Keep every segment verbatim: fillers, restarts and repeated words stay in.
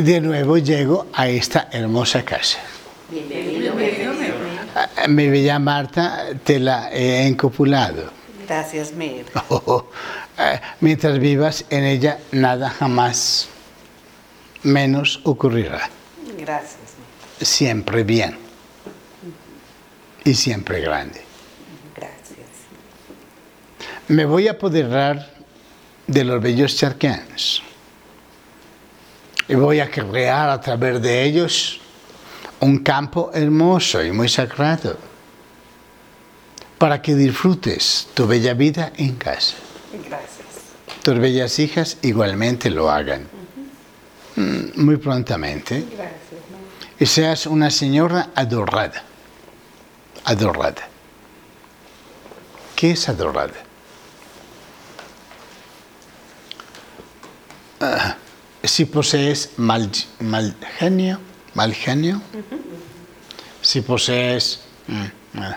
de nuevo llego a esta hermosa casa. Bienvenido, bienvenido. Mi bella Marta, te la he encopulado. Gracias, Mir. Oh, oh. Mientras vivas en ella, nada jamás menos ocurrirá. Gracias, Mir. Siempre bien. Y siempre grande. Gracias. Me voy a apoderar de los bellos charquens. Y voy a crear a través de ellos un campo hermoso y muy sagrado para que disfrutes tu bella vida en casa. Gracias. Tus bellas hijas igualmente lo hagan. Uh-huh. Muy prontamente. Gracias, Mir. Y seas una señora adorada. Adorada. ¿Qué es adorada? Uh, si posees mal, mal genio, mal genio, uh-huh. Si posees uh, uh,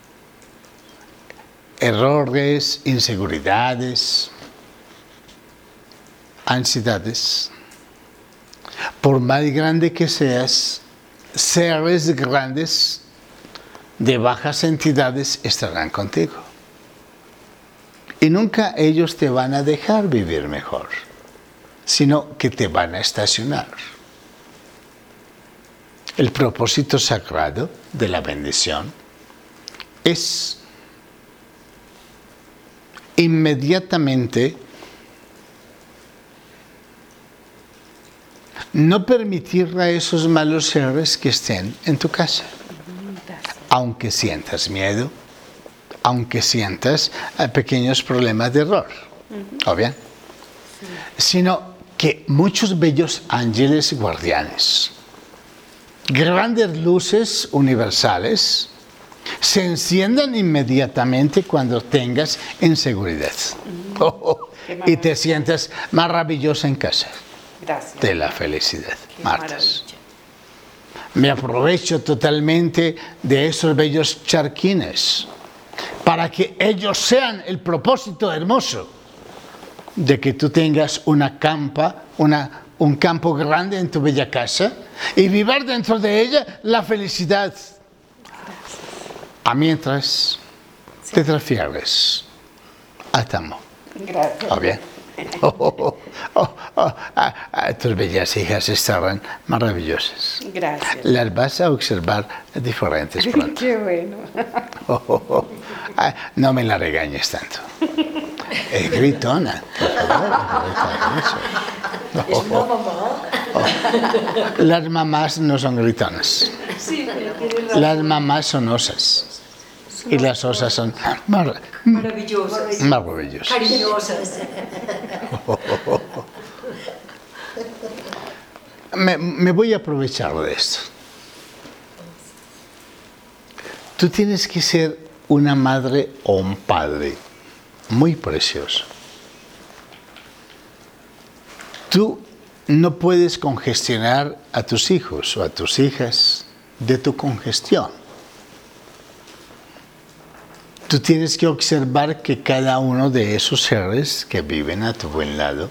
errores, inseguridades, ansiedades, por más grande que seas, seres grandes de bajas entidades estarán contigo. Y nunca ellos te van a dejar vivir mejor, sino que te van a estacionar. El propósito sagrado de la bendición es inmediatamente no permitir a esos malos seres que estén en tu casa. Aunque sientas miedo, aunque sientas uh, pequeños problemas de error, uh-huh. ¿O bien? Sí. Sino que muchos bellos ángeles guardianes, grandes luces universales, se enciendan inmediatamente cuando tengas inseguridad. Uh-huh. Oh, oh, y te sientas maravillosa en casa. Gracias. De la felicidad, Marta. Me aprovecho totalmente de esos bellos charquines para que ellos sean el propósito hermoso de que tú tengas una campa, una, un campo grande en tu bella casa y vivir dentro de ella la felicidad. Gracias. A mientras sí. Te transfieres a Tamo. Gracias. ¿O bien? Oh, oh, oh, oh, oh, ah, ah, tus bellas hijas estarán maravillosas. Gracias. Las vas a observar diferentes pronto. Qué bueno. Oh, oh, oh. Ah, no me la regañes tanto. Es gritona. Oh, oh, oh. ¿Es una mamá? Oh. Las mamás no son gritonas. Sí, razón. Las mamás son osas. Y las osas son mar maravillosas, maravillosas, cariñosas. Oh, oh, oh, oh. Me, me voy a aprovechar de esto. Tú tienes que ser una madre o un padre muy precioso. Tú no puedes congestionar a tus hijos o a tus hijas de tu congestión. Tú tienes que observar que cada uno de esos seres que viven a tu buen lado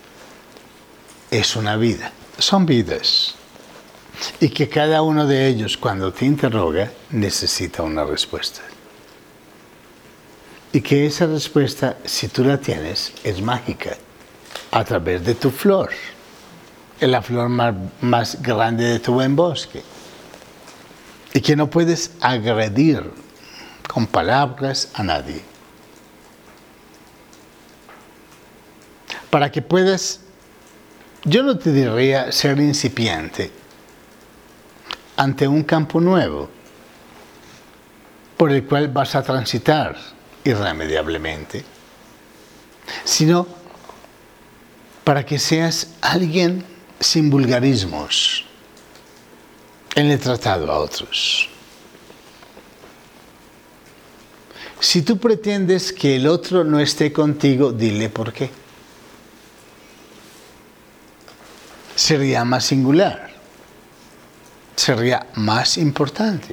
es una vida, son vidas. Y que cada uno de ellos, cuando te interroga, necesita una respuesta. Y que esa respuesta, si tú la tienes, es mágica, a través de tu flor. Es la flor más, más grande de tu buen bosque. Y que no puedes agredir con palabras a nadie. Para que puedas, yo no te diría ser incipiente ante un campo nuevo por el cual vas a transitar irremediablemente, sino para que seas alguien sin vulgarismos en el tratado a otros. Si tú pretendes que el otro no esté contigo, dile por qué. Sería más singular, sería más importante.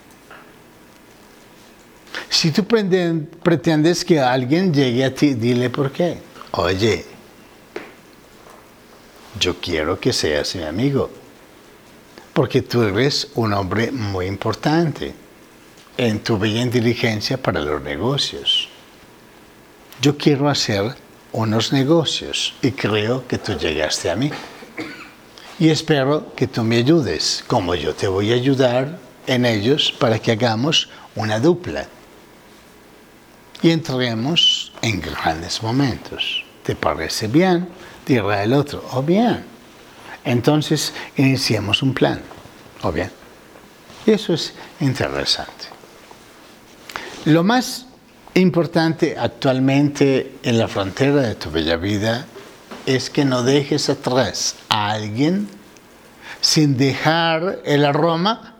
Si tú pretendes que alguien llegue a ti, dile por qué. Oye, yo quiero que seas mi amigo, porque tú eres un hombre muy importante en tu bella inteligencia para los negocios. Yo quiero hacer unos negocios y creo que tú llegaste a mí. Y espero que tú me ayudes, como yo te voy a ayudar en ellos para que hagamos una dupla. Y entremos en grandes momentos. ¿Te parece bien? Dirá el otro, oh bien. Entonces iniciemos un plan, oh bien. Y eso es interesante. Lo más importante actualmente en la frontera de tu bella vida es que no dejes atrás a alguien sin dejar el aroma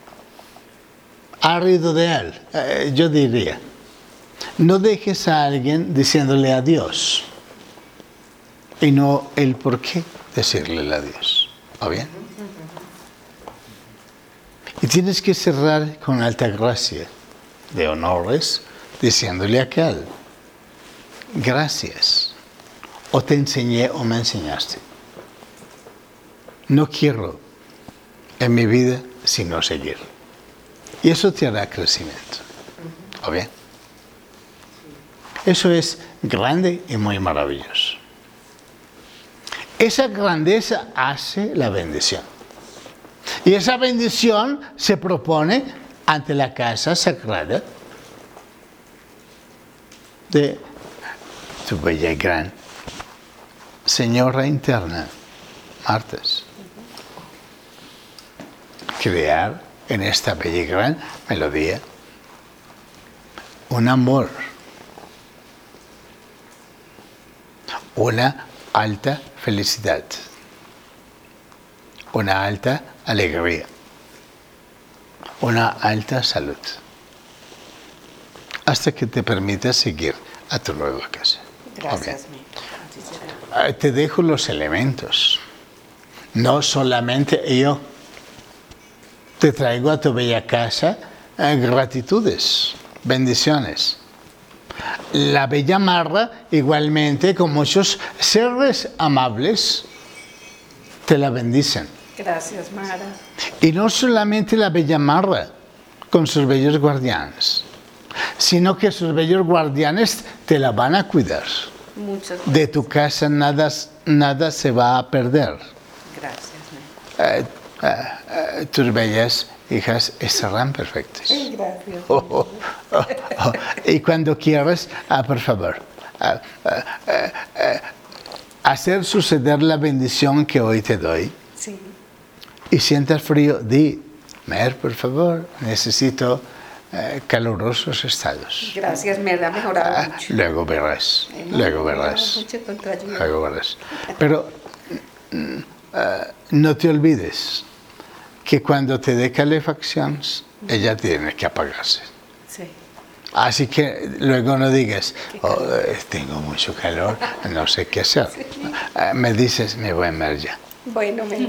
árido de él. Eh, yo diría, no dejes a alguien diciéndole adiós y no el por qué decirle el adiós. ¿O bien? Y tienes que cerrar con alta gracia de honores diciéndole a aquel, gracias. O te enseñé o me enseñaste. No quiero en mi vida sino seguir. Y eso te hará crecimiento. ¿O bien? Eso es grande y muy maravilloso. Esa grandeza hace la bendición. Y esa bendición se propone ante la casa sagrada de tu bella y gran Señora interna, Martes. Crear en esta bella y gran melodía un amor, una alta felicidad, una alta alegría, una alta salud, hasta que te permitas seguir a tu nueva casa. Gracias, mi. Te dejo los elementos, no solamente yo. Te traigo a tu bella casa eh, gratitudes, bendiciones. La bella Marra, igualmente, con muchos seres amables, te la bendicen. Gracias, Mara. Y no solamente la bella Marra, con sus bellos guardianes, sino que sus bellos guardianes te la van a cuidar. Muchas gracias. De tu casa nada, nada se va a perder. Gracias, mi. Eh, eh, eh, tus bellas hijas estarán perfectas. Ay, gracias. Oh, oh, oh, oh. Y cuando quieras, ah, por favor, ah, ah, ah, ah, hacer suceder la bendición que hoy te doy. Sí. Y sientas frío, di, Mer, por favor, necesito eh, calurosos estados. Gracias, me ha mejorado Ah, mucho. luego verás, Me ha luego mejorado verás, mucho con tu ayuda. luego verás. Pero mm, ah, no te olvides que cuando te dé calefacción, ella tiene que apagarse. Sí. Así que luego no digas, oh, eh, tengo mucho calor, no sé qué hacer. Ah, me dices, me voy a ver ya. Bueno, me.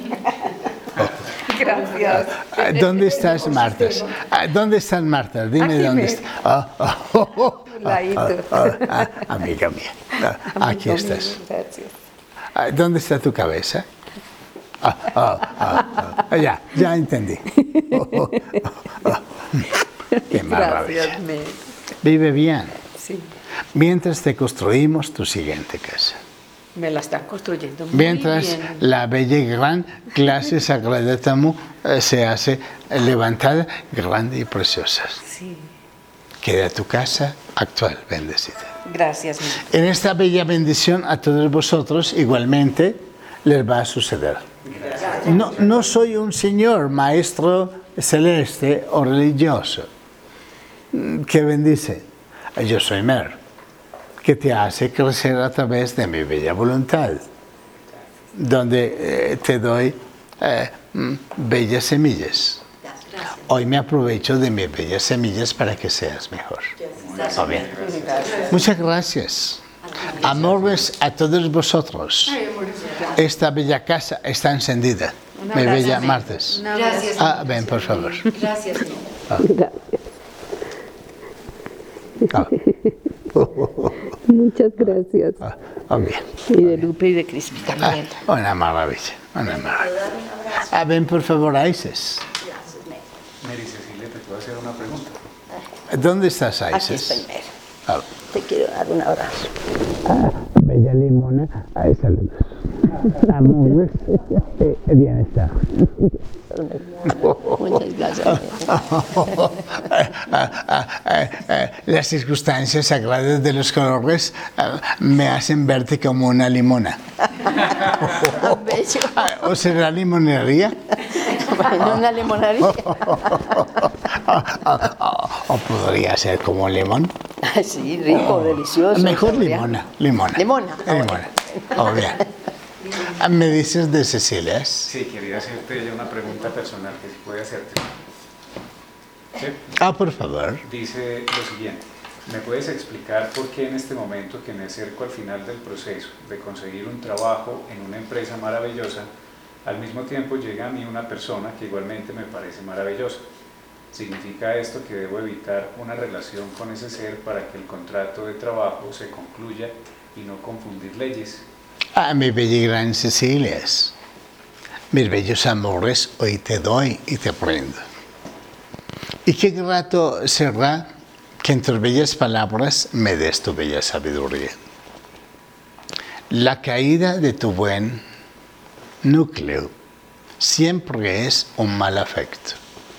Gracias. Ah, ¿Dónde estás, Marta? Ah, ¿Dónde están, Marta? Dime Aquí dónde me- está. Ah, ah, oh, oh, Ladito. ah, ah, ah, amiga mía, ah, aquí Amigo estás. mío, gracias. Ah, ¿Dónde está tu cabeza? Ah, ah, ah, ah, ya, ya entendí. Oh, oh, oh, oh. Qué maravilla. Gracias, me. Vive bien, Sí. mientras te construimos tu siguiente casa. Me la están construyendo muy Mientras bien. la bella y gran clase sagrada Tamu eh, se hace levantada, grande y preciosa. Sí. Queda tu casa actual, bendecida. Gracias, mi. En esta bella bendición a todos vosotros igualmente les va a suceder. No, no soy un señor maestro celeste o religioso mm, que bendice. Yo soy Mer, que te hace crecer a través de mi bella voluntad, donde eh, te doy eh, mm, bellas semillas. Gracias. Hoy me aprovecho de mis bellas semillas para que seas mejor. ¿Está bien? Gracias. Muchas gracias. Amores a todos vosotros. Esta bella casa está encendida. Un Mi abrazo, bella me. Martes. Un abrazo. Gracias. Ah, ven, por favor. Gracias, mi. Ah. Muchas gracias. Ah, oh, bien. Y de Lupe y de Crispy Ah, también. una maravilla, una maravilla. Ah, ven por favor, Isis. Mary Cecilia, ¿te puedo hacer una pregunta? ¿Dónde estás, Isis? Aquí estoy, Mer. Ah, Te quiero dar un abrazo. bella limona, ay, saludos. Amores, eh, bienestar. Muchas gracias. Mer. Las circunstancias sagradas de los colores ah, me hacen verte como una limona. Bello. Ah, ¿o será limonería? Bueno, una limonaría. ¿O podría ser como un limón? Sí, rico, delicioso. Mejor saboreable. limona, limona. Limona. Ah, Limona. Oh, bien. Ah, ¿me dices de Cecilia? Sí, quería hacerte ya una pregunta personal que sí puede hacerte. ¿Sí? Ah, por favor. Dice lo siguiente, ¿me puedes explicar por qué en este momento que me acerco al final del proceso de conseguir un trabajo en una empresa maravillosa, al mismo tiempo llega a mí una persona que igualmente me parece maravillosa? ¿Significa esto que debo evitar una relación con ese ser para que el contrato de trabajo se concluya y no confundir leyes? Ah, mi bella y gran Cecilia. Mis bellos amores, hoy te doy y te prendo. Y qué grato será que en tus bellas palabras me des tu bella sabiduría. La caída de tu buen núcleo siempre es un mal afecto.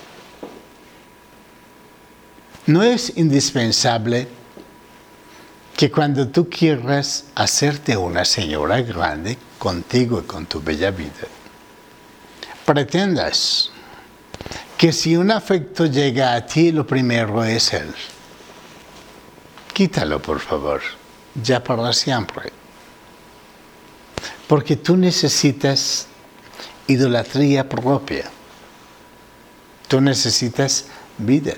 No es indispensable que cuando tú quieras hacerte una señora grande contigo y con tu bella vida, pretendas que si un afecto llega a ti, lo primero es él. Quítalo, por favor, ya para siempre. Porque tú necesitas idolatría propia. Tú necesitas vida.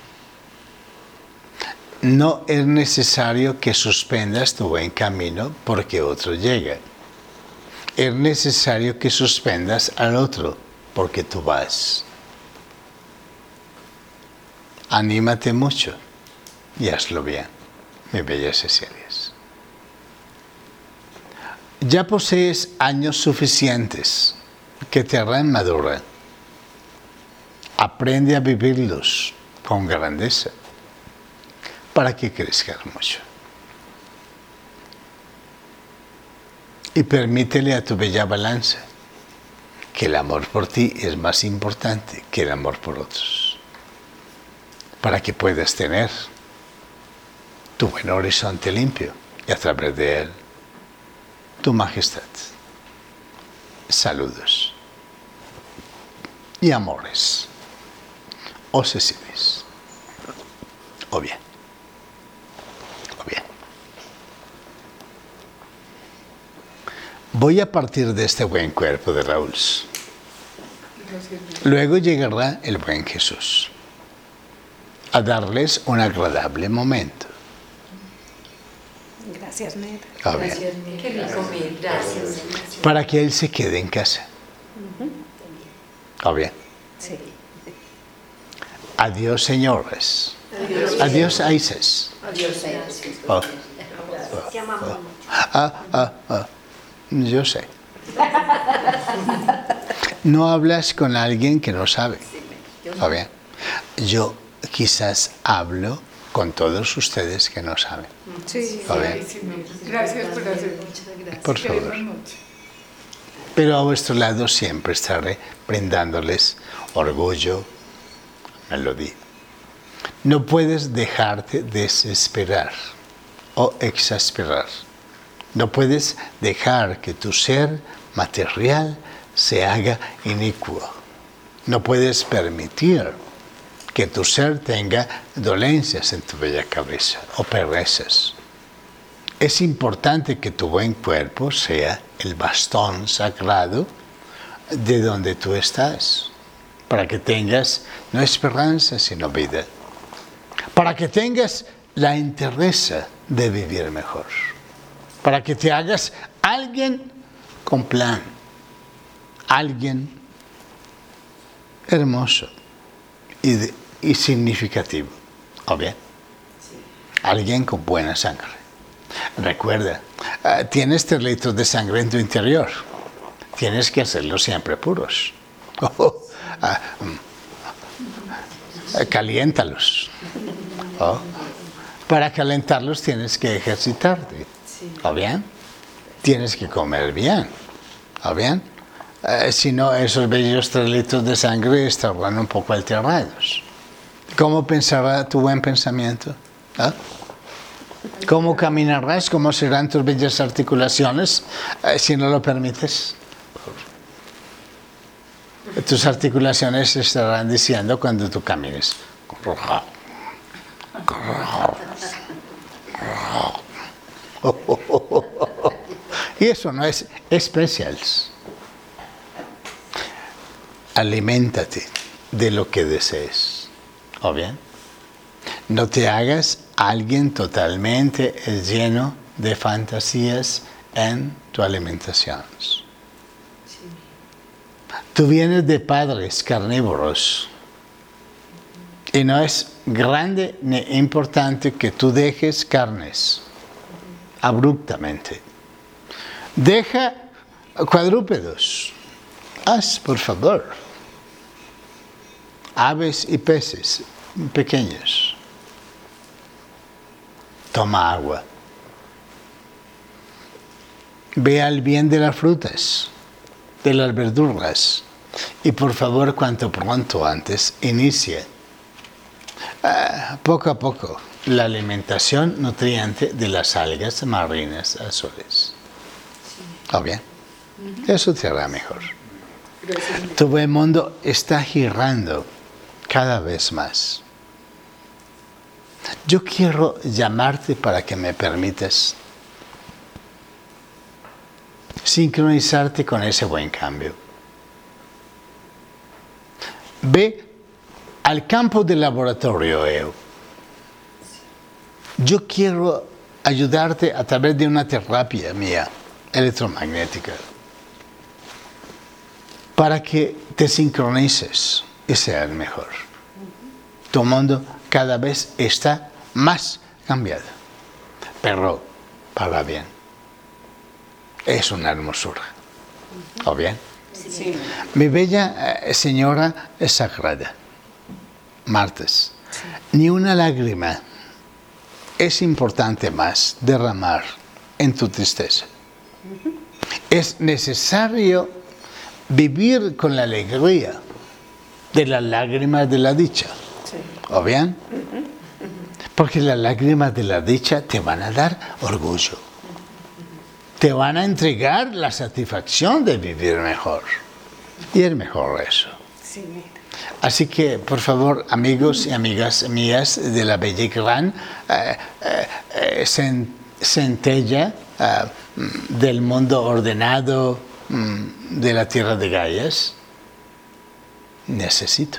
No es necesario que suspendas tu buen camino porque otro llega. Es necesario que suspendas al otro porque tú vas. Anímate mucho y hazlo bien, mi bella Cecilia. Ya posees años suficientes que te harán madura. Aprende a vivirlos con grandeza para que crezcas mucho. Y permítele a tu bella balanza que el amor por ti es más importante que el amor por otros, para que puedas tener tu buen horizonte limpio y a través de él tu majestad. Saludos y amores, o Cecilias, o bien, o bien. Voy a partir de este buen cuerpo de Raúl. Luego llegará el buen Jesús a darles un agradable momento. Gracias, Mer. Oh, bien. Qué rico, mil gracias. Para que él se quede en casa. Oh, bien. Sí. Adiós, señores. Adiós. Adiós, Isis. Adiós. Oh. Te amamos mucho. Ah, ah, ah. Yo sé. No hablas con alguien que no sabe. Oh, bien. Yo quizás hablo con todos ustedes que no saben. Sí, A ver. gracias por hacerlo. Por favor. Queremos mucho. Pero a vuestro lado siempre estaré brindándoles orgullo, melodía. No puedes dejarte desesperar o exasperar. No puedes dejar que tu ser material se haga inicuo. No puedes permitir que tu ser tenga dolencias en tu bella cabeza o perezas. Es importante que tu buen cuerpo sea el bastón sagrado de donde tú estás, para que tengas no esperanza sino vida, para que tengas la entereza de vivir mejor, para que te hagas alguien con plan, alguien hermoso y, de, y significativo, ¿o bien? Alguien con buena sangre. Recuerda, uh, tienes tres litros de sangre en tu interior. Tienes que hacerlos siempre puros. Oh, oh, uh, uh, caliéntalos. Oh. Para calentarlos tienes que ejercitarte. ¿O bien? Tienes que comer bien. ¿O bien? Uh, si no, esos bellos tres litros de sangre estaban un poco alterados. ¿Cómo pensará tu buen pensamiento? ¿Ah? ¿Cómo caminarás? ¿Cómo serán tus bellas articulaciones uh, si no lo permites? Tus articulaciones estarán diciendo cuando tú camines. Y eso no es especial. Aliméntate de lo que desees. ¿O bien? No te hagas alguien totalmente lleno de fantasías en tu alimentación. Tú vienes de padres carnívoros y no es grande ni importante que tú dejes carnes abruptamente. Deja cuadrúpedos. Haz, por favor. Aves y peces pequeños. Toma agua. Ve al bien de las frutas, de las verduras. Y por favor, cuanto pronto antes, inicie uh, poco a poco la alimentación nutriente de las algas marinas azules. ¿Está bien? Eso te hará mejor. Todo el mundo está girando cada vez más. Yo quiero llamarte para que me permitas sincronizarte con ese buen cambio. Ve al campo del laboratorio, Eo. Yo quiero ayudarte a través de una terapia mía, electromagnética, para que te sincronices y seas mejor. Tu mundo cada vez está más cambiado, pero para bien. Es una hermosura. ¿O bien? Sí. Mi bella eh, señora es sagrada, Martes, sí. Ni una lágrima es importante más derramar en tu tristeza. Uh-huh. Es necesario vivir con la alegría de las lágrimas de la dicha. Sí. ¿O bien? Uh-huh. Uh-huh. Porque las lágrimas de la dicha te van a dar orgullo. Te van a entregar la satisfacción de vivir mejor. Y es mejor eso. Sí. Así que, por favor, amigos y amigas mías de la Bella y Gran, eh, eh, centella eh, del mundo ordenado mm, de la tierra de Gaias, necesito.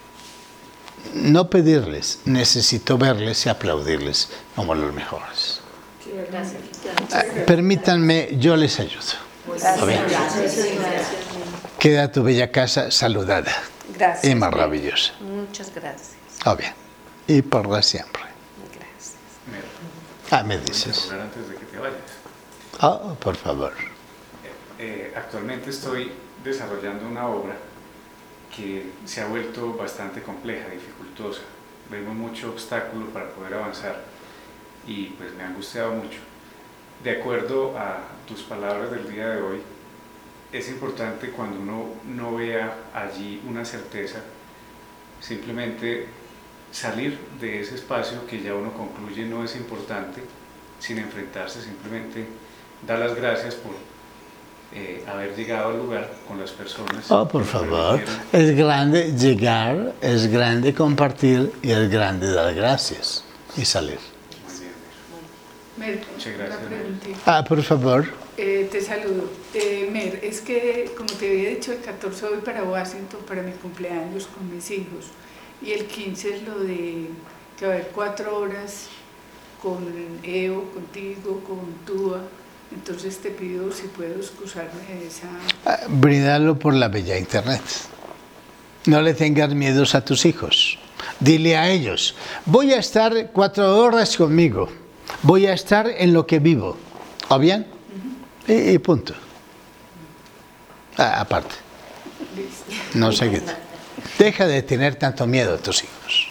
No pedirles, necesito verles y aplaudirles como los mejores. Gracias. Eh, permítanme, yo les ayudo. Gracias. Queda tu bella casa saludada. Gracias. Y maravillosa. Muchas gracias. Oh, bien. Y por siempre. Gracias. Ah, me dices. Antes de que te vayas. Oh, por favor. Eh, actualmente estoy desarrollando una obra que se ha vuelto bastante compleja, dificultosa. Vemos mucho obstáculo para poder avanzar y pues me ha angustiado mucho. De acuerdo a tus palabras del día de hoy, es importante cuando uno no vea allí una certeza, simplemente salir de ese espacio que ya uno concluye no es importante, sin enfrentarse, simplemente dar las gracias por eh, haber llegado al lugar con las personas. Oh, por favor, es grande llegar, es grande compartir y es grande dar gracias y salir. Muy bien. Mer, Muchas gracias, una preguntita. Ah, por favor. Eh, te saludo. Eh, Mer, es que, como te había dicho, el catorce voy para Washington para mi cumpleaños con mis hijos. Y el quince es lo de que va a haber cuatro horas con Eo, contigo, con Túa. Entonces te pido si puedo excusarme de esa... Ah, brindarlo por la bella internet. No le tengas miedos a tus hijos. Dile a ellos, voy a estar cuatro horas conmigo. voy a estar en lo que vivo. ¿O bien? Uh-huh. y, y punto. Ah, aparte. No sé qué. Deja de tener tanto miedo a tus hijos.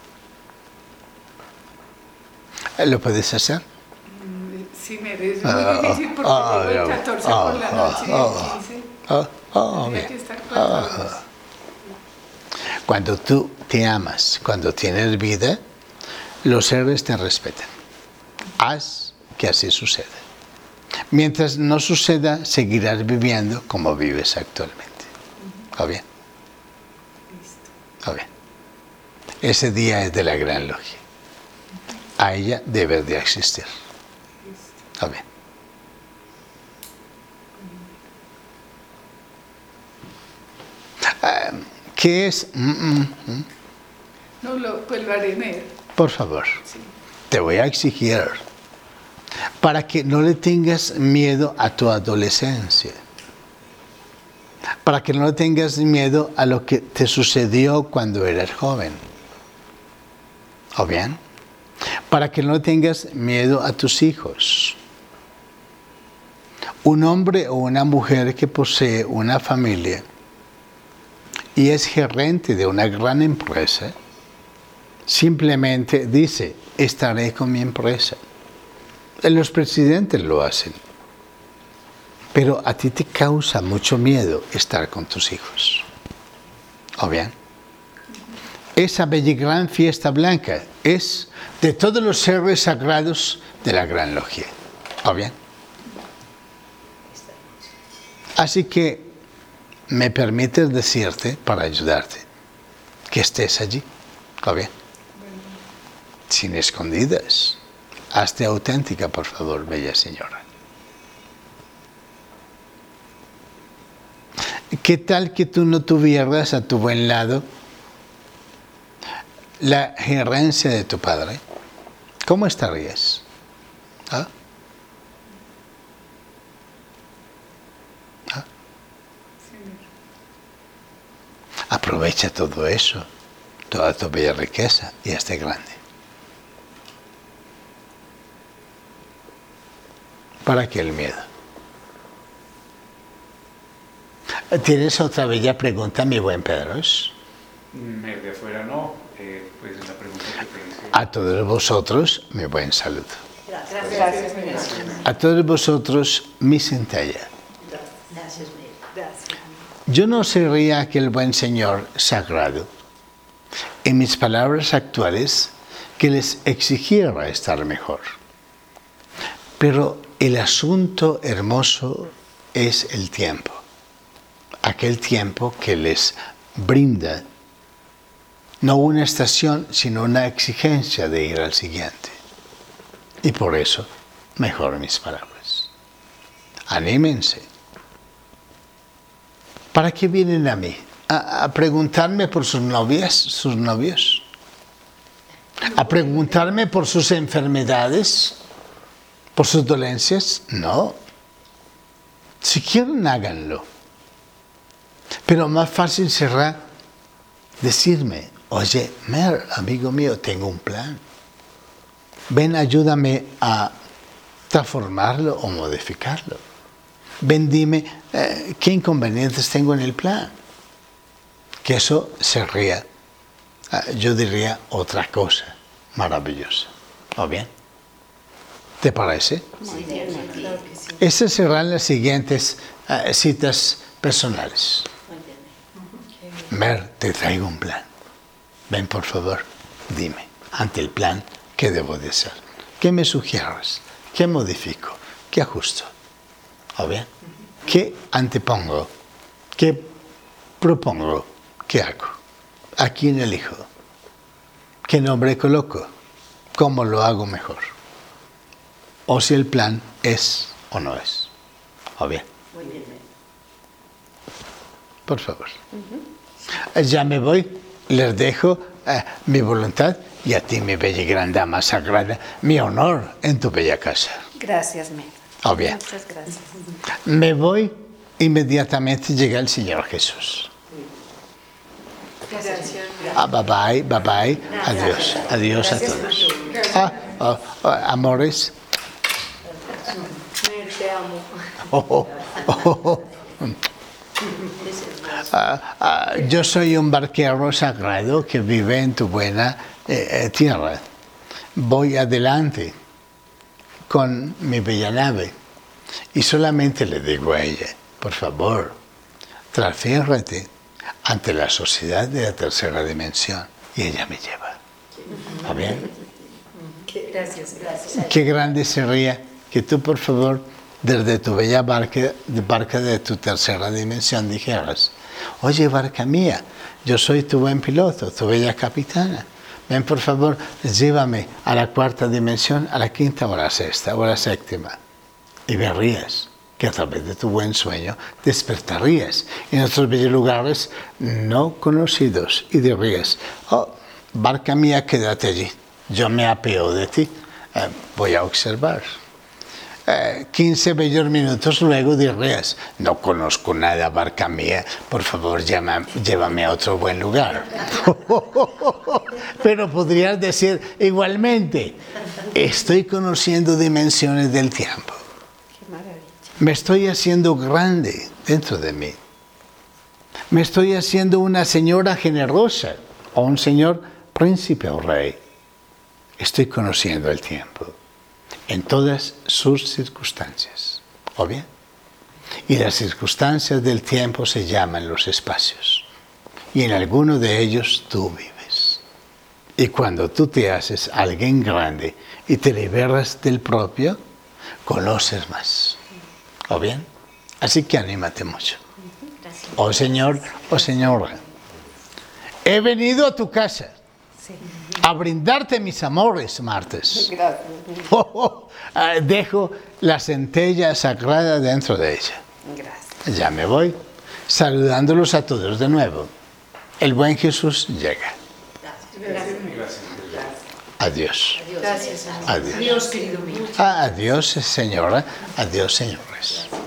¿Lo puedes hacer? Sí, me es muy uh, difícil porque uh, llego el catorce uh, por la noche y el quince. Oh, oh, bien. Que estar oh. Cuando tú te amas, cuando tienes vida, los seres te respetan. Haz que así suceda. Mientras no suceda, seguirás viviendo como vives actualmente. ¿Está bien? ¿Está bien? Ese día es de la gran logia. A ella debe de existir. ¿Está bien? Um, ¿Qué es? Mm, mm, mm. No, lo, pues lo haré ver. Por favor, sí. Te voy a exigir para que no le tengas miedo a tu adolescencia, para que no le tengas miedo a lo que te sucedió cuando eras joven. ¿O bien? Para que no tengas miedo a tus hijos. Un hombre o una mujer que posee una familia y es gerente de una gran empresa, simplemente dice, estaré con mi empresa. Los presidentes lo hacen. Pero a ti te causa mucho miedo estar con tus hijos. ¿O bien? Esa bella gran fiesta blanca es de todos los seres sagrados de la gran logia. ¿O bien? Así que me permites decirte, para ayudarte, que estés allí. ¿O bien? Sin escondidas. Hazte auténtica, por favor, bella señora. ¿Qué tal que tú no tuvieras a tu buen lado la gerencia de tu padre? ¿Cómo estarías? ¿Ah? ¿Ah? Aprovecha todo eso, toda tu bella riqueza y hazte grande. ¿Para qué el miedo? ¿Tienes otra bella pregunta, mi buen Pedros? De afuera no, eh, pues la pregunta que te hice. A todos vosotros, mi buen saludo. Gracias. Gracias, Gracias. A todos vosotros, mi centella. Gracias, Gracias. Yo no sería aquel buen Señor sagrado, en mis palabras actuales, que les exigiera estar mejor. Pero el asunto hermoso es el tiempo. Aquel tiempo que les brinda no una estación, sino una exigencia de ir al siguiente. Y por eso, mejor mis palabras. Anímense. ¿Para qué vienen a mí? ¿A, a preguntarme por sus novias, sus novios? ¿A preguntarme por sus enfermedades? ¿Por sus dolencias? No. Si quieren, háganlo. Pero más fácil será decirme, oye, Mer, amigo mío, tengo un plan. Ven, ayúdame a transformarlo o modificarlo. Ven, dime, eh, ¿qué inconvenientes tengo en el plan? Que eso sería, eh, yo diría, otra cosa maravillosa. ¿O bien? ¿Te parece? Muy bien, claro que sí. Esas serán las siguientes uh, citas personales. Mer, te traigo un plan. Ven, por favor, dime, ante el plan, ¿qué debo de hacer? ¿Qué me sugieres? ¿Qué modifico? ¿Qué ajusto? ¿O bien? ¿Qué antepongo? ¿Qué propongo? ¿Qué hago? ¿A quién elijo? ¿Qué nombre coloco? ¿Cómo lo hago mejor? O si el plan es o no es. ¿O bien? Muy bien. Por favor. Uh-huh. Ya me voy, les dejo eh, mi voluntad y a ti, mi bella y gran dama sagrada, mi honor en tu bella casa. Gracias, Mer. ¿O bien? Muchas gracias. Me voy, inmediatamente llega el Señor Jesús. Gracias. Ah, bye bye, bye bye. Adiós. Adiós a todos. Ah, ah, ah, amores. Mer, te amo. Oh, oh, oh, oh. Ah, ah, yo soy un barquero sagrado que vive en tu buena eh, eh, tierra. Voy adelante con mi bella nave y solamente le digo a ella, por favor, transfiérrete ante la sociedad de la tercera dimensión, y ella me lleva. ¿Está bien? Gracias, gracias. Qué grande sería que tú, por favor, desde tu bella barca, barca de tu tercera dimensión dijeras, oye, barca mía, yo soy tu buen piloto, tu bella capitana. Ven, por favor, llévame a la cuarta dimensión, a la quinta o a la sexta o a la séptima. Y verías que a través de tu buen sueño despertarías en otros bellos lugares no conocidos y dirías, oh, barca mía, quédate allí, yo me apeo de ti, eh, voy a observar. Eh, quince bellos minutos luego dirías, no conozco nada, barca mía, por favor llama, llévame a otro buen lugar. Pero podrías decir igualmente, estoy conociendo dimensiones del tiempo. Qué maravilla. Me estoy haciendo grande dentro de mí. Me estoy haciendo una señora generosa o un señor príncipe o rey. Estoy conociendo el tiempo en todas sus circunstancias. ¿O bien? Y las circunstancias del tiempo se llaman los espacios. Y en alguno de ellos tú vives. Y cuando tú te haces alguien grande y te liberas del propio, conoces más. ¿O bien? Así que anímate mucho. Oh Señor, oh Señora, he venido a tu casa a brindarte mis amores, martes. Gracias. Oh, oh, ah, dejo la centella sagrada dentro de ella. Gracias. Ya me voy, saludándolos a todos de nuevo. El buen Jesús llega. Gracias. Adiós. Gracias. Adiós. Dios, querido mío. Ah, adiós, señora. Adiós, señores.